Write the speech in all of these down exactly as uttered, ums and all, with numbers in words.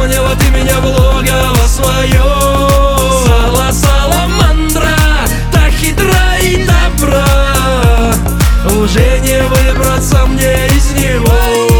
Заманила ты меня в логово свое. Сала-саламандра, так хитра и добра, уже не выбраться мне из него.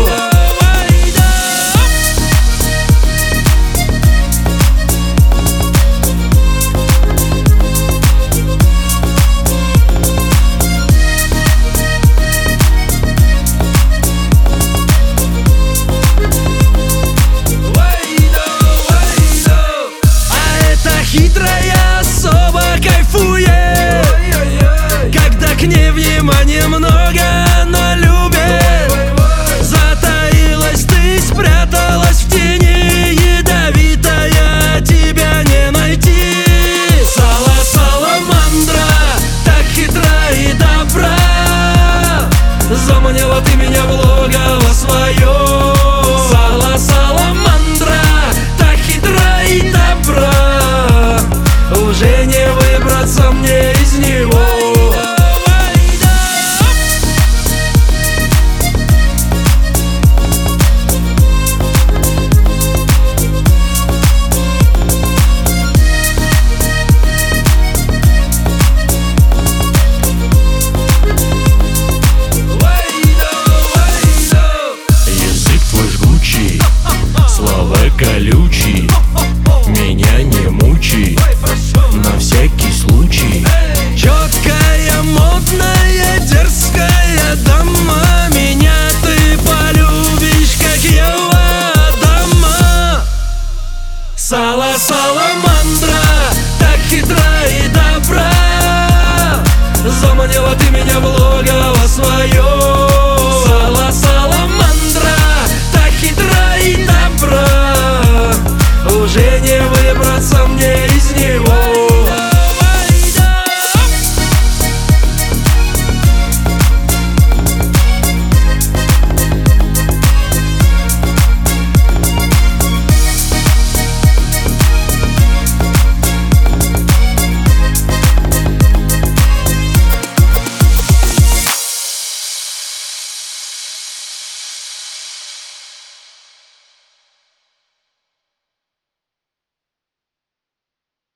Хитрая особа кайфует, когда к ней внимания много, она любит. Затаилась ты, спряталась в тени, ядовитая, тебя не найти. Сала-саламандра, так хитра и добра, заманила ты меня в логово свое. Сала-саламандра, так хитра и добра, уже не выбраться мне из него. Язык твой жгучий, слова колючий, меня не мучай, на всякий случай. Четкая, модная, дерзкая дама, меня ты полюбишь, как Ева Адама. Сала-сала